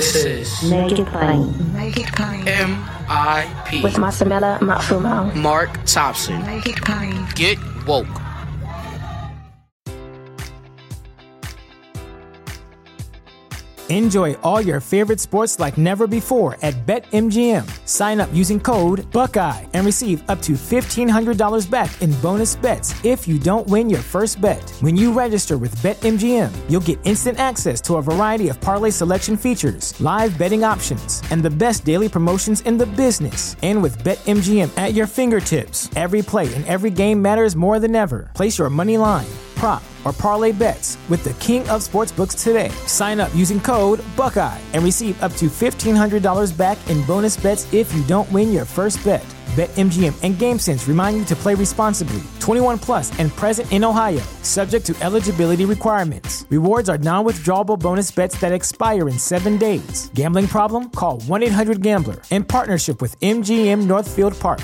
This is Make It Plain. Make It Plain. MIP With Masamela Matfumo. Mark Thompson. Make It Plain. Get woke. Enjoy all your favorite sports like never before at BetMGM. Sign up using code Buckeye and receive up to $1,500 back in bonus bets if you don't win your first bet. When you register with BetMGM, you'll get instant access to a variety of parlay selection features, live betting options, and the best daily promotions in the business. And with BetMGM at your fingertips, every play and every game matters more than ever. Place your money line, prop, or parlay bets with the king of sportsbooks today. Sign up using code Buckeye and receive up to $1,500 back in bonus bets if you don't win your first bet. BetMGM and GameSense remind you to play responsibly. 21 plus and present in Ohio, subject to eligibility requirements. Rewards are non-withdrawable bonus bets that expire in 7 days. Gambling problem? Call 1-800-GAMBLER. In partnership with MGM Northfield Park.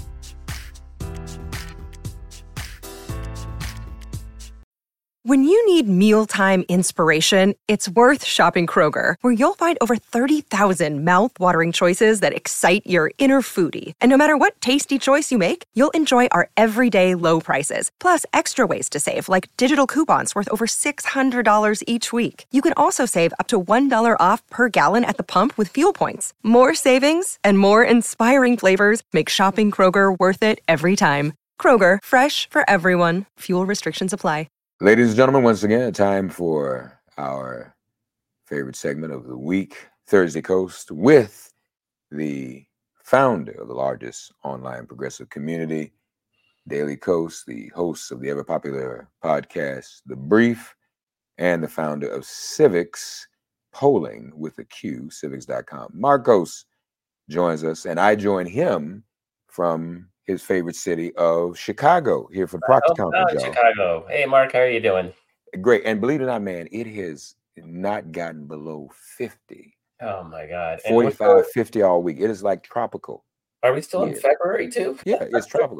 When you need mealtime inspiration, it's worth shopping Kroger, where you'll find over 30,000 mouth-watering choices that excite your inner foodie. And no matter what tasty choice you make, you'll enjoy our everyday low prices, plus extra ways to save, like digital coupons worth over $600 each week. You can also save up to $1 off per gallon at the pump with fuel points. More savings and more inspiring flavors make shopping Kroger worth it every time. Kroger, fresh for everyone. Fuel restrictions apply. Ladies and gentlemen, once again, time for our favorite segment of the week, Thursday Coast, with the founder of the largest online progressive community, Daily Coast, the host of the ever-popular podcast, The Brief, and the founder of Civics Polling with a Q, civics.com. Marcos joins us, and I join him from his favorite city of Chicago, here for Proctor Conference, y'all. Chicago. Hey, Mark, how are you doing? Great. And believe it or not, man, it has not gotten below 50. Oh, my God. 45, 50 all week. It is like tropical. Are we still in February, too? Yeah, it's tropical.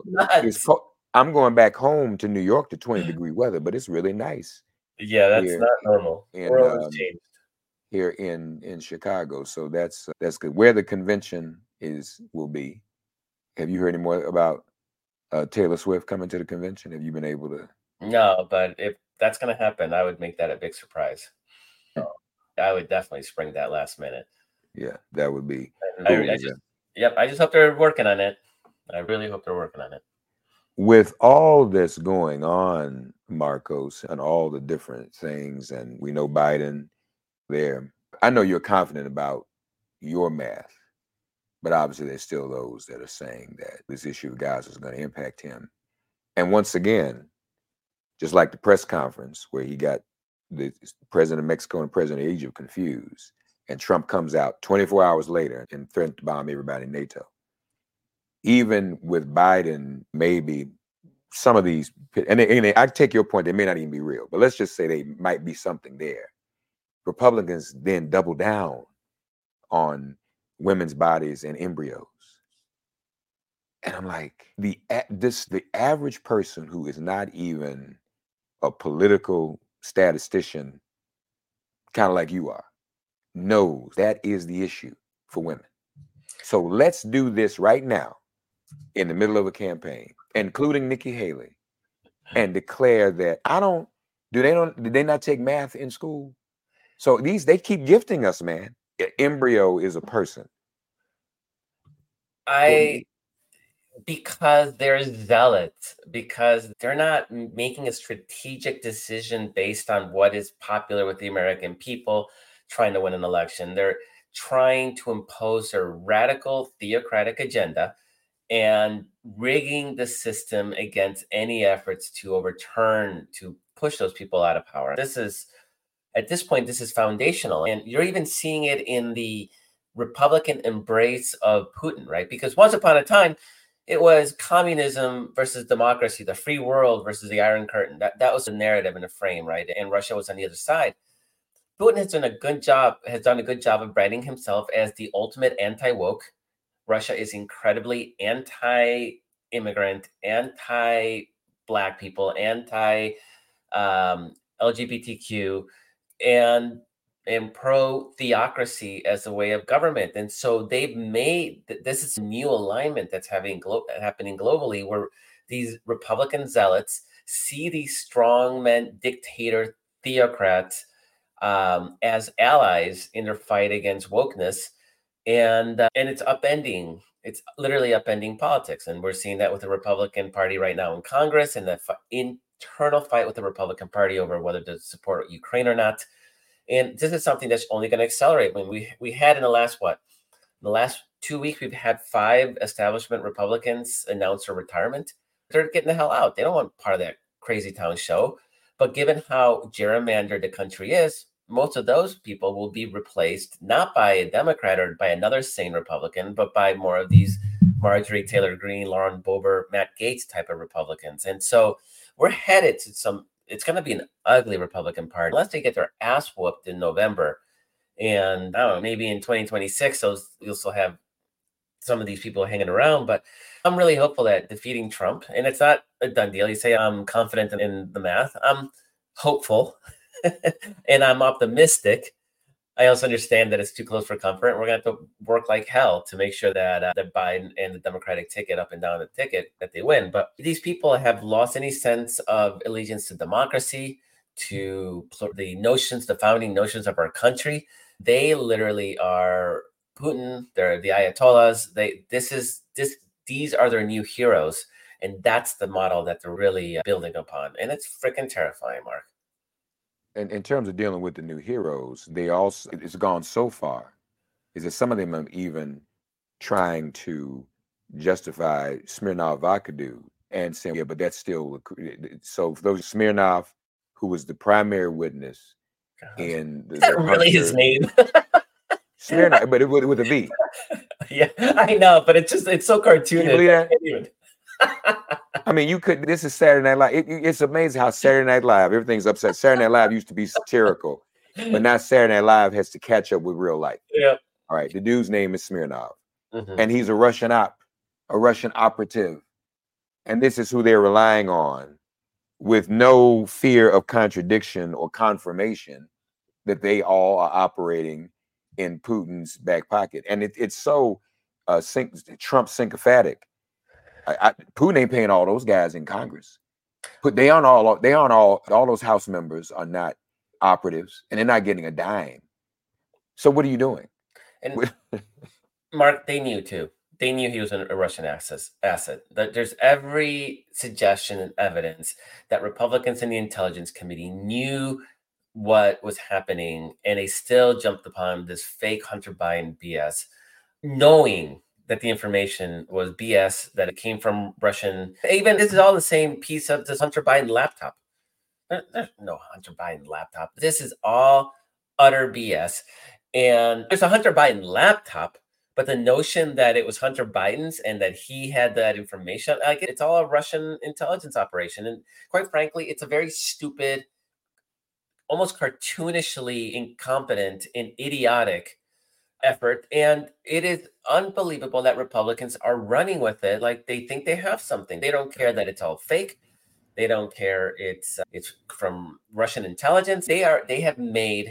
I'm going back home to New York to 20-degree weather, but it's really nice. Yeah, that's not normal. World changed. Here in Chicago. So that's good. Where the convention will be. Have you heard any more about Taylor Swift coming to the convention? Have you been able to? No, but if that's going to happen, I would make that a big surprise. So I would definitely spring that last minute. Yeah, that would be. I just hope they're working on it. I really hope they're working on it. With all that's going on, Marcos, and all the different things, and we know Biden there, I know you're confident about your math. But obviously, there's still those that are saying that this issue of Gaza is going to impact him. And once again, just like the press conference where he got the president of Mexico and president of Egypt confused, and Trump comes out 24 hours later and threatened to bomb everybody in NATO. Even with Biden, maybe some of these, and I take your point, they may not even be real, but let's just say they might be something there. Republicans then double down on women's bodies and embryos. And I'm like, the average person who is not even a political statistician, kind of like you are, knows that is the issue for women. So let's do this right now in the middle of a campaign, including Nikki Haley, and declare that did they not take math in school? So they keep gifting us, man. Embryo is a person. Because they're zealots, because they're not making a strategic decision based on what is popular with the American people trying to win an election. They're trying to impose a radical theocratic agenda and rigging the system against any efforts to push those people out of power. At this point, this is foundational. And you're even seeing it in the Republican embrace of Putin, right? Because once upon a time, it was communism versus democracy, the free world versus the Iron Curtain. That was the narrative and the frame, right? And Russia was on the other side. Putin has done a good job of branding himself as the ultimate anti-woke. Russia is incredibly anti-immigrant, anti-Black people, anti-LGBTQ. And and pro theocracy as a way of government. And so they've made this is a new alignment that's happening globally, where these Republican zealots see these strongmen, dictator, theocrats as allies in their fight against wokeness, and it's upending. It's literally upending politics, and we're seeing that with the Republican Party right now in Congress, and the internal fight with the Republican Party over whether to support Ukraine or not. And this is something that's only going to accelerate. When we had in the last 2 weeks, we've had 5 establishment Republicans announce their retirement. They're getting the hell out. They don't want part of that crazy town show. But given how gerrymandered the country is, most of those people will be replaced not by a Democrat or by another sane Republican, but by more of these Marjorie Taylor Greene, Lauren Boebert, Matt Gaetz type of Republicans. And so we're headed to it's going to be an ugly Republican Party unless they get their ass whooped in November. And I don't know, maybe in 2026, you'll still have some of these people hanging around. But I'm really hopeful that defeating Trump, and it's not a done deal. You say I'm confident in the math. I'm hopeful and I'm optimistic. I also understand that it's too close for comfort. We're going to have to work like hell to make sure that Biden and the Democratic ticket, up and down the ticket, that they win. But these people have lost any sense of allegiance to democracy, to the founding notions of our country. They literally are Putin. They're the Ayatollahs. These are their new heroes. And that's the model that they're really building upon. And it's freaking terrifying, Mark. And in terms of dealing with the new heroes, it's gone so far is that some of them are even trying to justify Smirnov vodka dude and saying, yeah, but that's still so. For those Smirnov, who was the primary witness in that really his name? Smirnov, but with a V. Yeah, I know, but it's so cartoonish. I mean, this is Saturday Night Live. It's amazing how Saturday Night Live, everything's upset. Saturday Night Live used to be satirical, but now Saturday Night Live has to catch up with real life. Yeah. All right. The dude's name is Smirnov, and he's a Russian operative. And this is who they're relying on with no fear of contradiction or confirmation that they all are operating in Putin's back pocket. And it's so Trump sycophantic. Putin ain't paying all those guys in Congress. But all those House members are not operatives, and they're not getting a dime. So what are you doing? And Mark, they knew too. They knew he was a Russian asset. There's every suggestion and evidence that Republicans in the Intelligence Committee knew what was happening, and they still jumped upon this fake Hunter Biden BS, knowing that the information was BS, that it came from Russian. Even this is all the same piece of this Hunter Biden laptop. There's no Hunter Biden laptop. This is all utter BS. And there's a Hunter Biden laptop, but the notion that it was Hunter Biden's and that he had that information, it's all a Russian intelligence operation. And quite frankly, it's a very stupid, almost cartoonishly incompetent and idiotic effort, and it is unbelievable that Republicans are running with it like they think they have something. They don't care that it's all fake. They don't care it's from Russian intelligence. They have made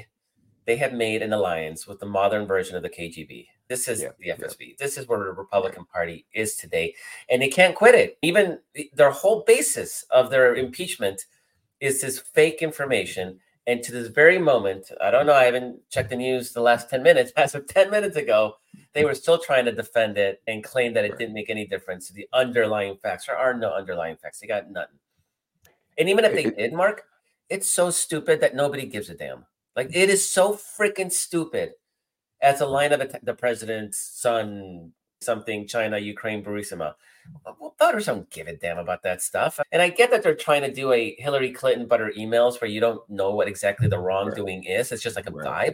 an alliance with the modern version of the KGB. This is the FSB. Yeah. This is where the Republican Party is today, and they can't quit it. Even their whole basis of their impeachment is this fake information. And to this very moment, I don't know, I haven't checked the news the last 10 minutes. As of 10 minutes ago, they were still trying to defend it and claim that it didn't make any difference to the underlying facts. There are no underlying facts. They got nothing. And even if they did, Mark, it's so stupid that nobody gives a damn. Like, it is so freaking stupid as a line of the president's son, something, China, Ukraine, Burisma. Voters don't give a damn about that stuff. And I get that they're trying to do a Hillary Clinton butter emails where you don't know what exactly the wrongdoing is. It's just like a vibe.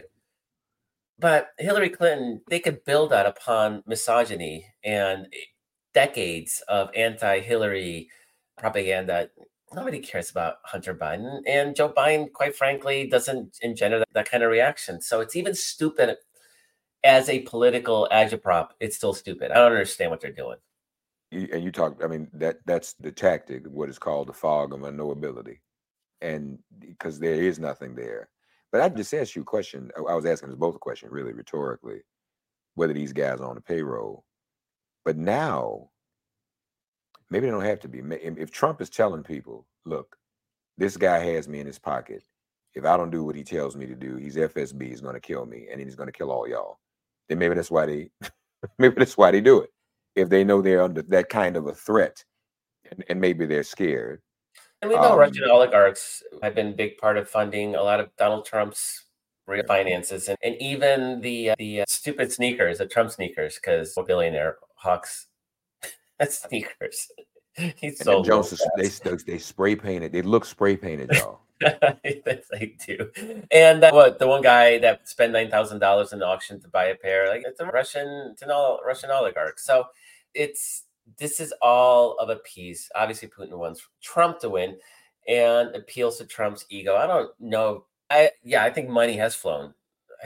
But Hillary Clinton, they could build that upon misogyny and decades of anti-Hillary propaganda. Nobody cares about Hunter Biden. And Joe Biden, quite frankly, doesn't engender that kind of reaction. So it's even stupid as a political agitprop. It's still stupid. I don't understand what they're doing. And you talk, I mean, that's the tactic, what is called the fog of unknowability. And because there is nothing there. But I just asked you a question. I was asking us both a question, really rhetorically, whether these guys are on the payroll. But now, maybe they don't have to be. If Trump is telling people, look, this guy has me in his pocket. If I don't do what he tells me to do, he's FSB, he's going to kill me, and he's going to kill all y'all. Then maybe that's why they do it. If they know they're under that kind of a threat, and maybe they're scared. And we know Russian oligarchs have been a big part of funding a lot of Donald Trump's finances, and even the stupid sneakers, the Trump sneakers, because a billionaire hawks sneakers. He's so Jones, they spray painted. They look spray painted, y'all. They do. And the one guy that spent $9,000 in the auction to buy a pair, like it's a Russian oligarch. So this is all of a piece. Obviously, Putin wants Trump to win and appeals to Trump's ego. I don't know. I think money has flowed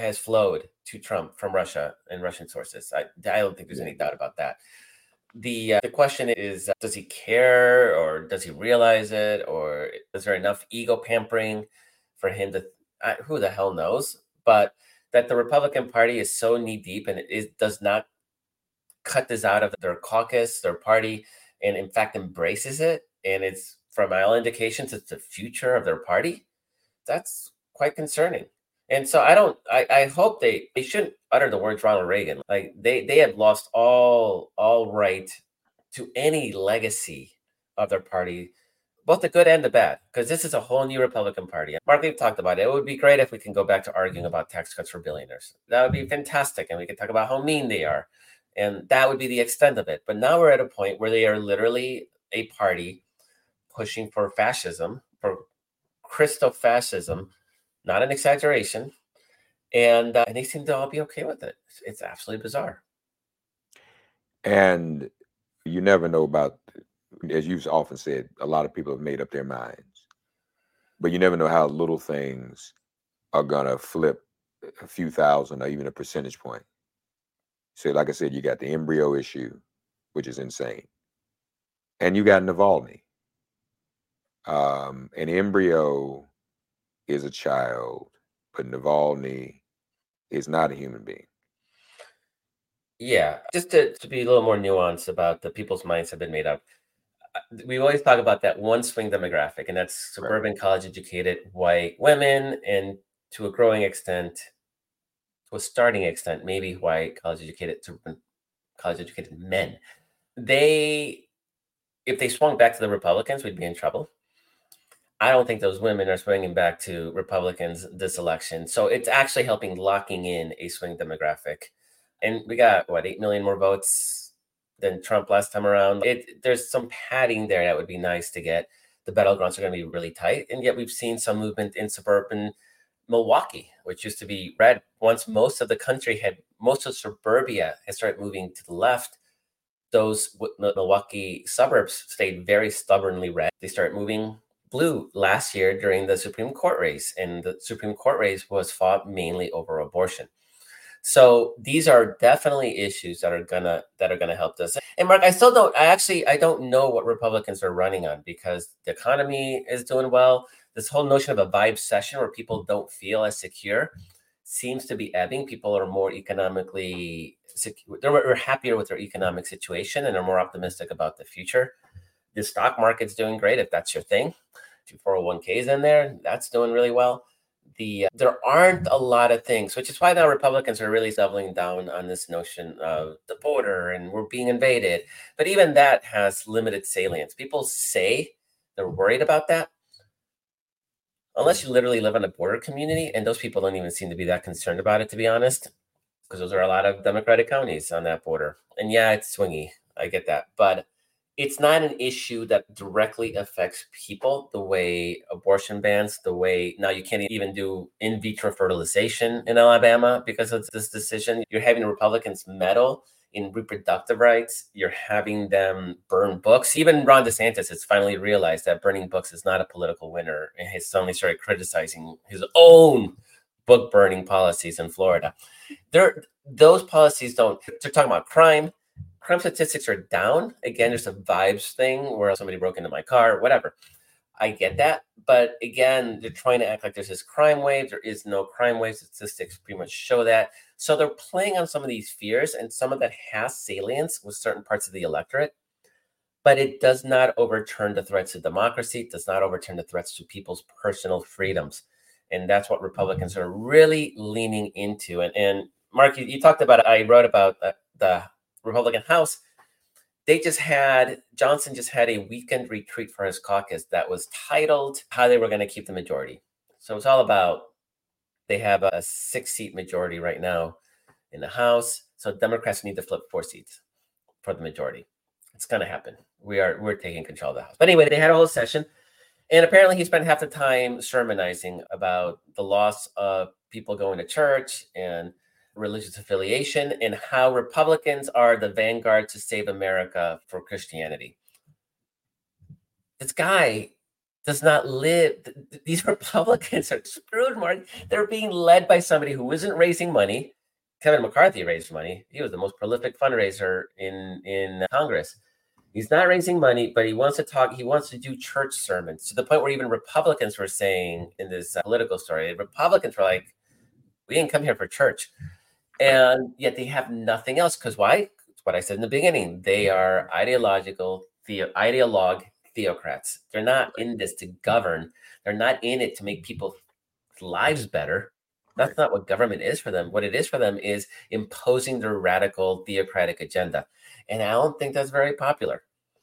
to Trump from Russia and Russian sources. I don't think there's any doubt about that. The question is, does he care, or does he realize it, or is there enough ego pampering for him to? Who the hell knows? But that the Republican Party is so knee deep and it does not cut this out of their caucus, their party, and in fact embraces it, and it's, from all indications, it's the future of their party. That's quite concerning. And so I hope they shouldn't utter the words Ronald Reagan. Like they have lost all right to any legacy of their party, both the good and the bad, because this is a whole new Republican Party. Mark, we've talked about it. It would be great if we can go back to arguing about tax cuts for billionaires. That would be fantastic. And we could talk about how mean they are. And that would be the extent of it. But now we're at a point where they are literally a party pushing for fascism, for Christo-fascism, not an exaggeration, and they seem to all be okay with it. It's absolutely bizarre. And you never know about, as you've often said, a lot of people have made up their minds, but you never know how little things are gonna flip a few thousand or even a percentage point. So, like I said, you got the embryo issue, which is insane, and you got Navalny. An embryo is a child, but Navalny is not a human being. Yeah, just to be a little more nuanced about the people's minds have been made up. We always talk about that one swing demographic, and that's suburban, college-educated white women, and to a growing extent, to a starting extent, maybe white college-educated men. If they swung back to the Republicans, we'd be in trouble. I don't think those women are swinging back to Republicans this election. So it's actually helping locking in a swing demographic. And we got, 8 million more votes than Trump last time around. There's some padding there that would be nice to get. The battlegrounds are going to be really tight. And yet we've seen some movement in suburban Milwaukee, which used to be red. Once most of suburbia has started moving to the left, those Milwaukee suburbs stayed very stubbornly red. They started moving blue last year during the Supreme Court race, and the Supreme Court race was fought mainly over abortion. So these are definitely issues that are gonna help us. And Mark, I don't know what Republicans are running on, because the economy is doing well. This whole notion of a vibe session where people don't feel as secure seems to be ebbing. People are more economically secure. They're happier with their economic situation, and they're more optimistic about the future. The stock market's doing great if that's your thing. 401ks in there, that's doing really well. There aren't a lot of things, which is why now Republicans are really doubling down on this notion of the border and we're being invaded. But even that has limited salience. People say they're worried about that, unless you literally live in a border community, and those people don't even seem to be that concerned about it, to be honest, because those are a lot of Democratic counties on that border. And yeah, it's swingy. I get that. But it's not an issue that directly affects people the way abortion bans, the way now you can't even do in vitro fertilization in Alabama because of this decision. You're having Republicans meddle in reproductive rights. You're having them burn books. Even Ron DeSantis has finally realized that burning books is not a political winner, and has suddenly started criticizing his own book burning policies in Florida. Those policies they're talking about crime. Crime statistics are down. Again, there's a vibes thing where somebody broke into my car, whatever. I get that. But again, they're trying to act like there's this crime wave. There is no crime wave. Statistics pretty much show that. So they're playing on some of these fears, and some of that has salience with certain parts of the electorate. But it does not overturn the threats to democracy. It does not overturn the threats to people's personal freedoms. And that's what Republicans are really leaning into. And Mark, you talked about it. I wrote about the Republican House. Johnson just had a weekend retreat for his caucus that was titled how they were going to keep the majority. So it's all about, they have a 6-seat majority right now in the House. So Democrats need to flip 4 seats for the majority. It's going to happen. We're taking control of the House. But anyway, they had a whole session. And apparently he spent half the time sermonizing about the loss of people going to church and religious affiliation, and how Republicans are the vanguard to save America for Christianity. This guy does not live. These Republicans are screwed, Mark. They're being led by somebody who isn't raising money. Kevin McCarthy raised money. He was the most prolific fundraiser in Congress. He's not raising money, but he wants to talk. He wants to do church sermons, to the point where even Republicans were saying in this political story, Republicans were like, we didn't come here for church. And yet they have nothing else. Because why? It's what I said in the beginning. They are ideologue theocrats. They're not in this to govern. They're not in it to make people's lives better. That's not what government is for them. What it is for them is imposing their radical theocratic agenda. And I don't think that's very popular.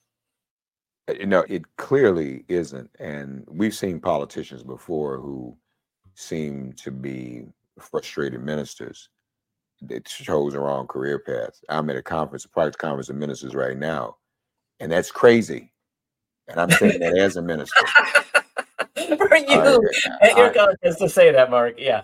It clearly isn't. And we've seen politicians before who seem to be frustrated ministers. They chose the wrong career path. I'm at a private conference of ministers right now, and that's crazy. And I'm saying that as a minister. For you, at your conference to say that, Mark. Yeah.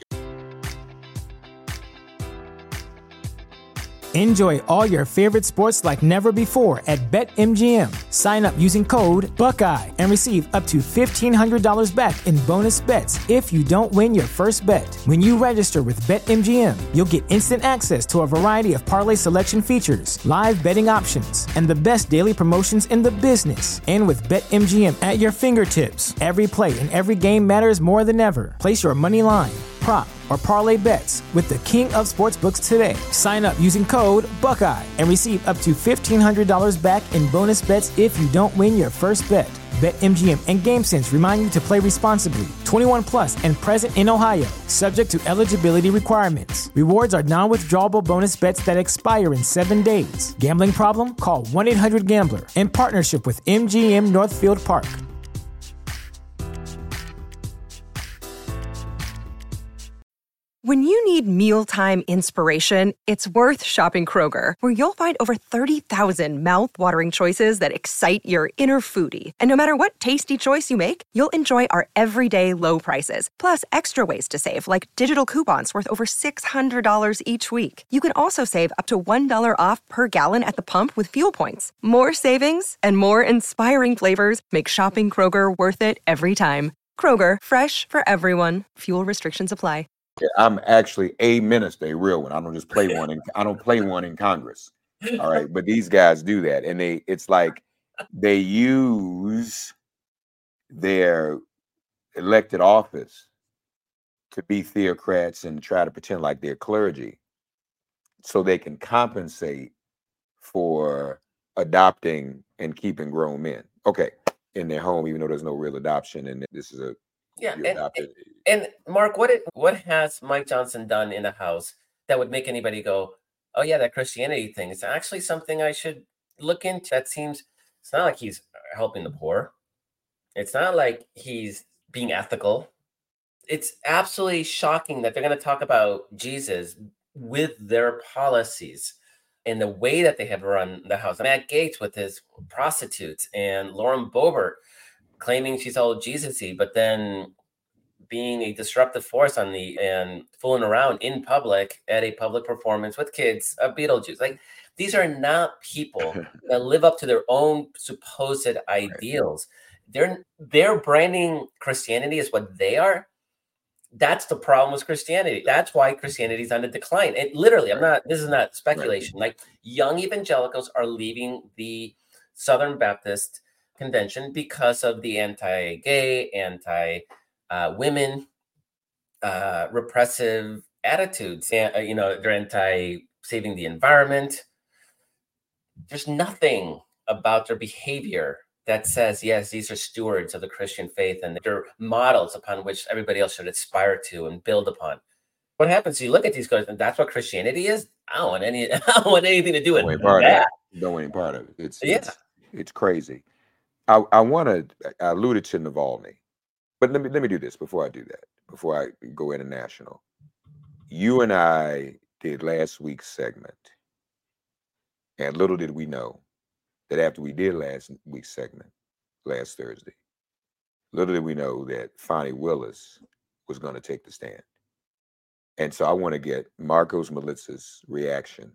Enjoy all your favorite sports like never before at BetMGM. Sign up using code Buckeye and receive up to $1,500 back in bonus bets if you don't win your first bet. When you register with BetMGM, you'll get instant access to a variety of parlay selection features, live betting options, and the best daily promotions in the business. And with BetMGM at your fingertips, every play and every game matters more than ever. Place your money line, prop, or parlay bets with the king of sportsbooks today. Sign up using code Buckeye and receive up to $1,500 back in bonus bets if you don't win your first bet. BetMGM and GameSense remind you to play responsibly. 21 plus and present in Ohio, subject to eligibility requirements. Rewards are non-withdrawable bonus bets that expire in 7 days. Gambling problem? Call 1-800-GAMBLER. In partnership with MGM Northfield Park. When you need mealtime inspiration, it's worth shopping Kroger, where you'll find over 30,000 mouth-watering choices that excite your inner foodie. And no matter what tasty choice you make, you'll enjoy our everyday low prices, plus extra ways to save, like digital coupons worth over $600 each week. You can also save up to $1 off per gallon at the pump with fuel points. More savings and more inspiring flavors make shopping Kroger worth it every time. Kroger, fresh for everyone. Fuel restrictions apply. I'm actually a minister, a real one. I don't just play one. I don't play one in Congress. All right, but these guys do that, and it's like they use their elected office to be theocrats and try to pretend like they're clergy, so they can compensate for adopting and keeping grown men. Okay, in their home, even though there's no real adoption, and this is a And Mark, what has Mike Johnson done in the House that would make anybody go, oh yeah, that Christianity thing is actually something I should look into? It's not like he's helping the poor. It's not like he's being ethical. It's absolutely shocking that they're going to talk about Jesus with their policies and the way that they have run the House. Matt Gaetz with his prostitutes, and Lauren Boebert claiming she's all Jesus-y, but then being a disruptive force and fooling around in public at a public performance with kids of Beetlejuice. Like, these are not people that live up to their own supposed ideals. They're branding Christianity as what they are. That's the problem with Christianity. That's why Christianity is on the decline. And literally, this is not speculation. Like, young evangelicals are leaving the Southern Baptist convention because of the anti-gay, anti-women, repressive attitudes. And, they're anti-saving the environment. There's nothing about their behavior that says, yes, these are stewards of the Christian faith and they're models upon which everybody else should aspire to and build upon. What happens? You look at these guys, and that's what Christianity is. I don't want anything to do with that. Don't want any part of it. It's crazy. I alluded to Navalny, but let me do this before I do that. Before I go international, you and I did last week's segment, and little did we know that after we did last week's segment, last Thursday, little did we know that Fani Willis was going to take the stand. And so I want to get Marcos Melitz's reaction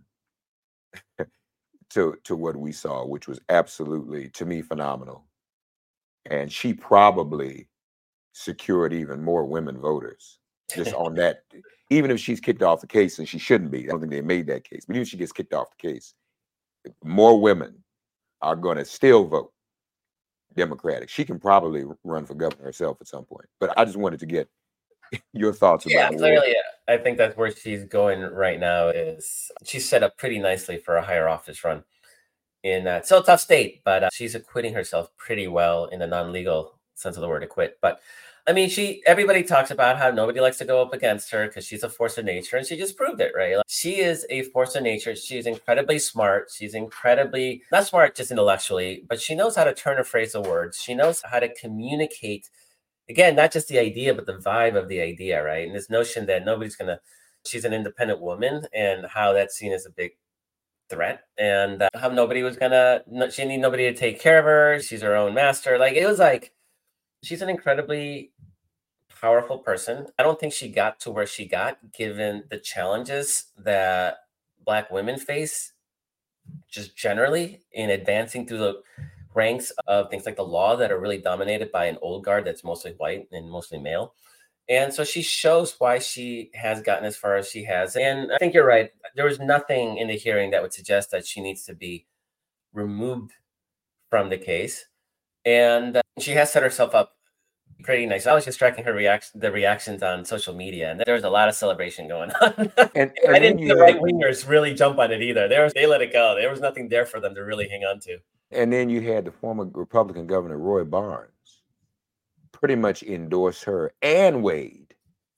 to what we saw, which was absolutely, to me, phenomenal. And she probably secured even more women voters just on that. Even if she's kicked off the case, and she shouldn't be, I don't think they made that case, but even if she gets kicked off the case, more women are going to still vote Democratic. She can probably run for governor herself at some point. But I just wanted to get your thoughts about it. Clearly, I think that's where she's going right now. Is she's set up pretty nicely for a higher office run in still a tough state, but she's acquitting herself pretty well in the non-legal sense of the word acquit. But I mean, everybody talks about how nobody likes to go up against her because she's a force of nature, and she just proved it, right? Like, she is a force of nature. She's incredibly smart. She's incredibly not smart just intellectually, but she knows how to turn a phrase of words. She knows how to communicate. Again, not just the idea, but the vibe of the idea, right? And this notion that she's an independent woman, and how that's seen as a big threat, and how she didn't need nobody to take care of her. She's her own master. Like, it was like, she's an incredibly powerful person. I don't think she got to where she got given the challenges that Black women face just generally in advancing through the ranks of things like the law that are really dominated by an old guard that's mostly white and mostly male. And so she shows why she has gotten as far as she has. And I think you're right. There was nothing in the hearing that would suggest that she needs to be removed from the case. And she has set herself up pretty nice. I was just tracking the reactions on social media, and there was a lot of celebration going on. And I didn't see the right wingers really jump on it either. They let it go. There was nothing there for them to really hang on to. And then you had the former Republican governor, Roy Barnes, pretty much endorse her and Wade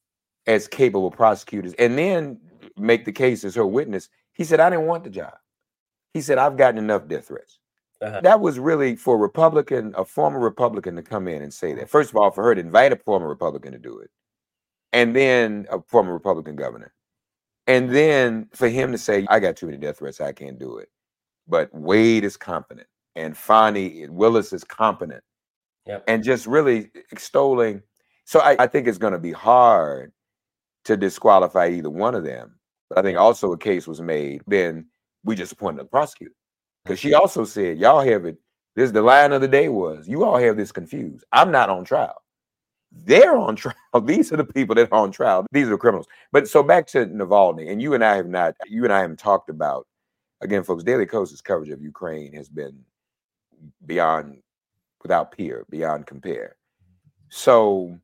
as capable prosecutors, and then make the case as her witness. He said, I didn't want the job. He said, I've gotten enough death threats. Uh-huh. That was really for a former Republican to come in and say that. First of all, for her to invite a former Republican to do it, and then a former Republican governor. And then for him to say, I got too many death threats, I can't do it. But Wade is competent, and Fani Willis is competent. Yep. And just really extolling. So I think it's going to be hard to disqualify either one of them. But I think also a case was made, then we just appointed a prosecutor. Because she also said, y'all have it, the line of the day was, you all have this confused. I'm not on trial. They're on trial. These are the people that are on trial. These are the criminals. But so back to Navalny, and you and I haven't talked about, again, folks, Daily Kos's coverage of Ukraine has been without peer, beyond compare. So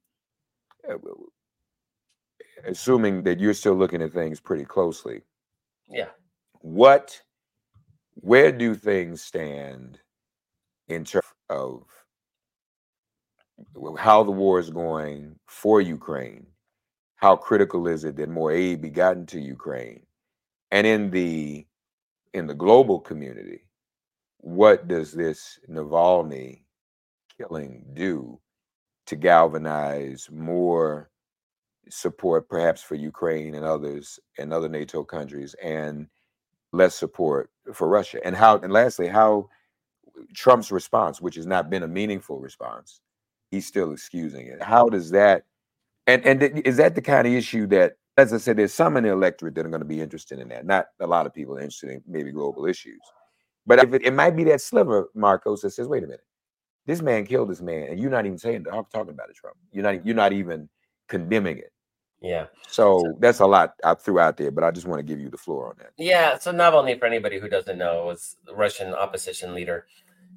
assuming that you're still looking at things pretty closely. Yeah. Where do things stand in terms of how the war is going for Ukraine? How critical is it that more aid be gotten to Ukraine? And in the global community, what does this Navalny killing do to galvanize more support, perhaps for Ukraine and others and other NATO countries, and less support for Russia? And lastly, how Trump's response, which has not been a meaningful response, he's still excusing it. How does that, and is that the kind of issue that, as I said, there's some in the electorate that are going to be interested in that. Not a lot of people are interested in maybe global issues. But if it might be that sliver, Marcos, that says, wait a minute, this man killed this man, and you're not even talking about it, Trump. You're not even condemning it. Yeah. So that's a lot I threw out there, but I just want to give you the floor on that. Yeah. So Navalny, for anybody who doesn't know, was the Russian opposition leader.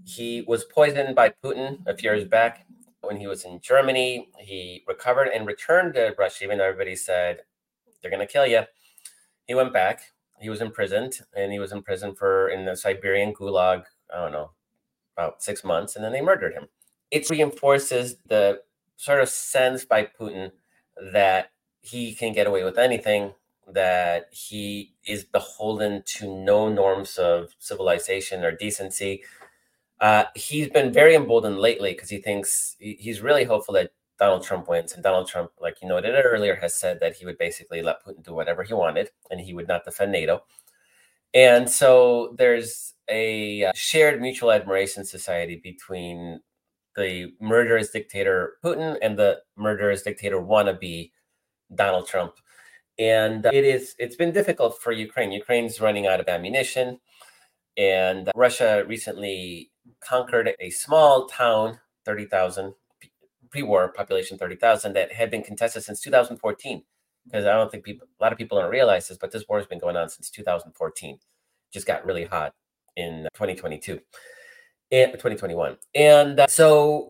He was poisoned by Putin a few years back when he was in Germany. He recovered and returned to Russia, even though everybody said, they're going to kill you. He went back. He was imprisoned, and he was in prison in the Siberian gulag, I don't know, about 6 months, and then they murdered him. It reinforces the sort of sense by Putin that he can get away with anything, that he is beholden to no norms of civilization or decency. He's been very emboldened lately because he thinks he's really hopeful that Donald Trump wins. And Donald Trump, like you noted earlier, has said that he would basically let Putin do whatever he wanted and he would not defend NATO. And so there's a shared mutual admiration society between the murderous dictator Putin and the murderous dictator wannabe Donald Trump. And it's been difficult for Ukraine. Ukraine's running out of ammunition. And Russia recently conquered a small town, 30,000, pre-war population 30,000, that had been contested since 2014. Because I don't think a lot of people don't realize this, but this war has been going on since 2014. Just got really hot in 2022 and 2021. And so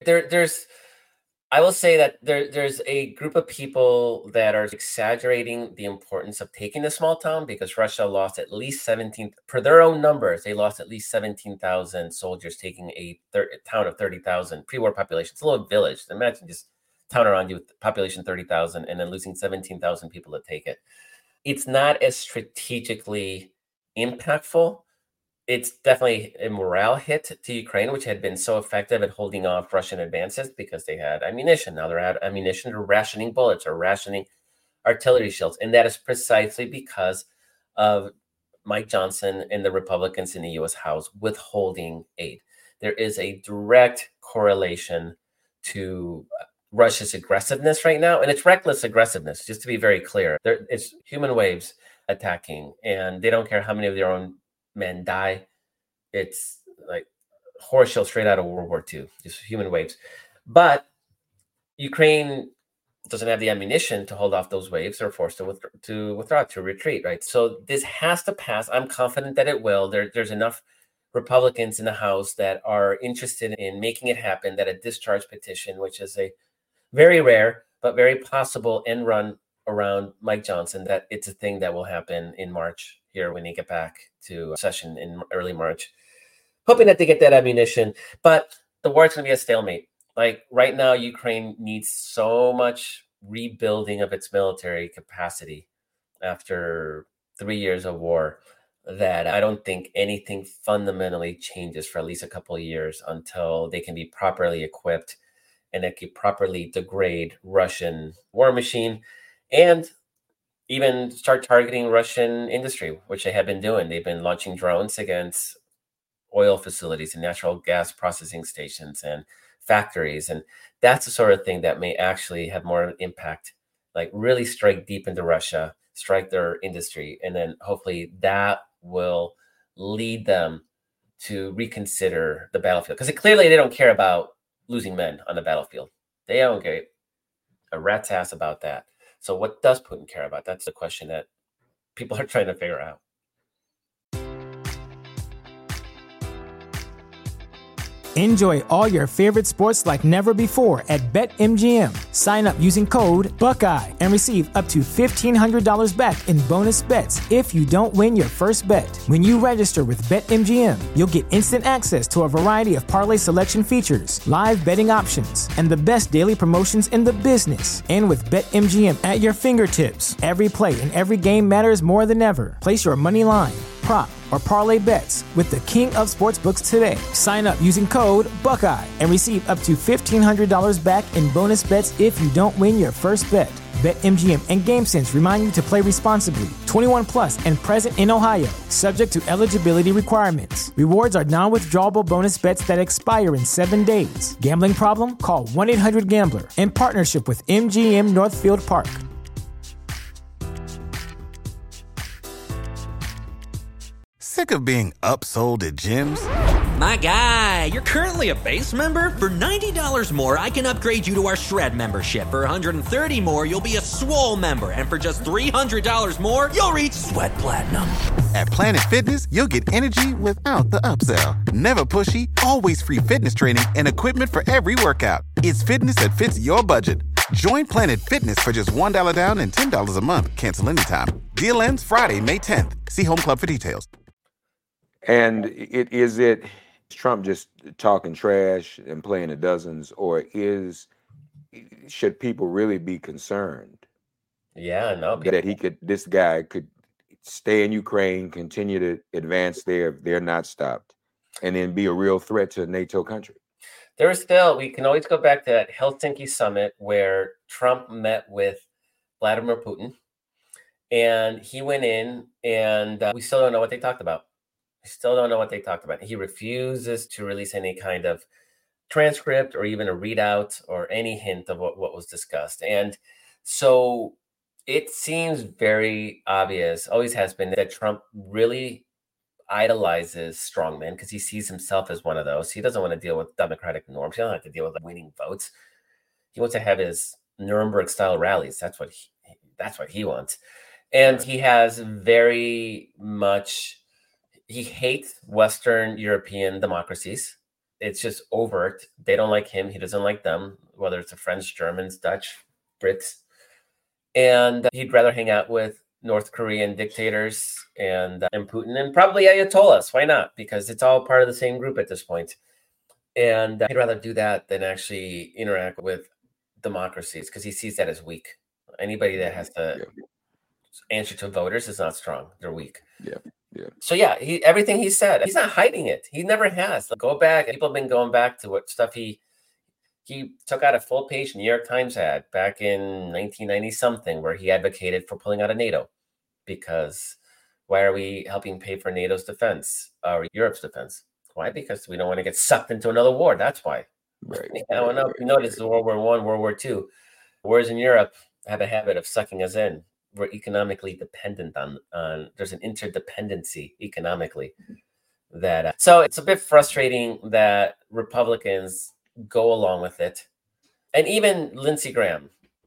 I will say that there's a group of people that are exaggerating the importance of taking the small town, because Russia lost at least 17, per their own numbers, they lost at least 17,000 soldiers taking a town of 30,000 pre-war population. It's a little village. Imagine just town around you with population 30,000 and then losing 17,000 people to take it. It's not as strategically impactful. It's definitely a morale hit to Ukraine, which had been so effective at holding off Russian advances because they had ammunition. Now they're out of ammunition, or rationing bullets, or rationing artillery shells. And that is precisely because of Mike Johnson and the Republicans in the U.S. House withholding aid. There is a direct correlation to Russia's aggressiveness right now, and it's reckless aggressiveness, just to be very clear. It's human waves attacking, and they don't care how many of their own men die. It's like horror show straight out of World War II, just human waves. But Ukraine doesn't have the ammunition to hold off those waves. They're forced to withdraw, to retreat, right? So this has to pass. I'm confident that it will. There's enough Republicans in the House that are interested in making it happen, that a discharge petition, which is a very rare but very possible end run around Mike Johnson, that it's a thing that will happen in March here when they get back to session in early March, hoping that they get that ammunition. But the war is going to be a stalemate. Like right now, Ukraine needs so much rebuilding of its military capacity after 3 years of war that I don't think anything fundamentally changes for at least a couple of years until they can be properly equipped and they can properly degrade Russian war machine and even start targeting Russian industry, which they have been doing. They've been launching drones against oil facilities and natural gas processing stations and factories. And that's the sort of thing that may actually have more impact, like really strike deep into Russia, strike their industry. And then hopefully that will lead them to reconsider the battlefield. Because clearly they don't care about losing men on the battlefield. They don't care a rat's ass about that. So what does Putin care about? That's the question that people are trying to figure out. Enjoy all your favorite sports like never before at BetMGM. Sign up using code Buckeye and receive up to $1,500 back in bonus bets if you don't win your first bet. When you register with BetMGM, you'll get instant access to a variety of parlay selection features, live betting options, and the best daily promotions in the business. And with BetMGM at your fingertips, every play and every game matters more than ever. Place your money line, prop, or parlay bets with the king of sportsbooks today. Sign up using code Buckeye and receive up to $1,500 back in bonus bets if you don't win your first bet. BetMGM and GameSense remind you to play responsibly. 21 plus and present in Ohio, subject to eligibility requirements. Rewards are non-withdrawable bonus bets that expire in 7 days. Gambling problem? Call 1-800-GAMBLER in partnership with MGM Northfield Park. Sick of being upsold at gyms? My guy, you're currently a base member? For $90 more, I can upgrade you to our Shred membership. For $130 more, you'll be a Swole member. And for just $300 more, you'll reach Sweat Platinum. At Planet Fitness, you'll get energy without the upsell. Never pushy, always free fitness training and equipment for every workout. It's fitness that fits your budget. Join Planet Fitness for just $1 down and $10 a month. Cancel anytime. Deal ends Friday, May 10th. See Home Club for details. And is it Trump just talking trash and playing the dozens, or should people really be concerned? Yeah, no. That this guy could stay in Ukraine, continue to advance there if they're not stopped, and then be a real threat to a NATO country. We can always go back to that Helsinki summit where Trump met with Vladimir Putin, and he went in, and we still don't know what they talked about. He refuses to release any kind of transcript or even a readout or any hint of what was discussed. And so it seems very obvious, always has been, that Trump really idolizes strongmen because he sees himself as one of those. He doesn't want to deal with democratic norms. He doesn't have to deal with winning votes. He wants to have his Nuremberg-style rallies. That's what he wants. And he has very much... He hates Western European democracies. It's just overt. They don't like him. He doesn't like them, whether it's the French, Germans, Dutch, Brits. And he'd rather hang out with North Korean dictators and Putin and probably Ayatollahs. Why not? Because it's all part of the same group at this point. And he'd rather do that than actually interact with democracies because he sees that as weak. Anybody that has to answer to voters is not strong. They're weak. Yeah. So everything he said, he's not hiding it. He never has. Go back. People have been going back to what stuff he took out a full page New York Times ad back in 1990 something, where he advocated for pulling out of NATO because why are we helping pay for NATO's defense or Europe's defense? Why? Because we don't want to get sucked into another war. That's why. Right. You notice World War I, World War II. Wars in Europe have a habit of sucking us in. We're economically dependent on there's an interdependency economically that so it's a bit frustrating that Republicans go along with it. And even Lindsey Graham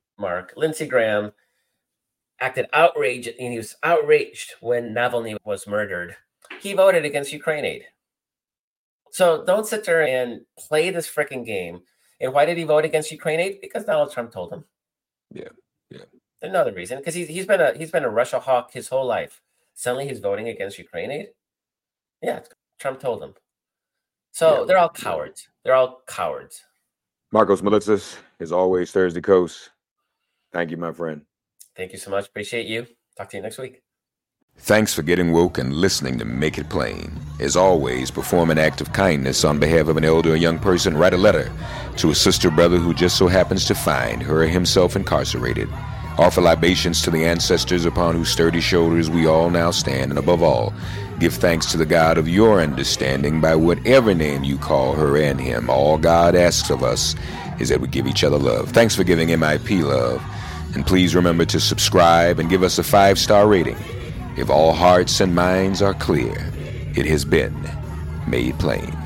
acted outraged, and he was outraged when Navalny was murdered. He voted against Ukraine aid. So don't sit there and play this freaking game. And why did he vote against Ukraine aid? Because Donald Trump told him. Yeah. Another reason, because he's been a Russia hawk his whole life. Suddenly he's voting against Ukraine aid. Yeah, Trump told him. So they're all cowards. They're all cowards. Markos Moulitsas, as always, Thursday Coast. Thank you, my friend. Thank you so much. Appreciate you. Talk to you next week. Thanks for getting woke and listening to Make It Plain. As always, perform an act of kindness on behalf of an elder or young person. Write a letter to a sister or brother who just so happens to find her or himself incarcerated. Offer libations to the ancestors upon whose sturdy shoulders we all now stand. And above all, give thanks to the God of your understanding by whatever name you call her and him. All God asks of us is that we give each other love. Thanks for giving MIP love. And please remember to subscribe and give us a 5-star rating. If all hearts and minds are clear, it has been made plain.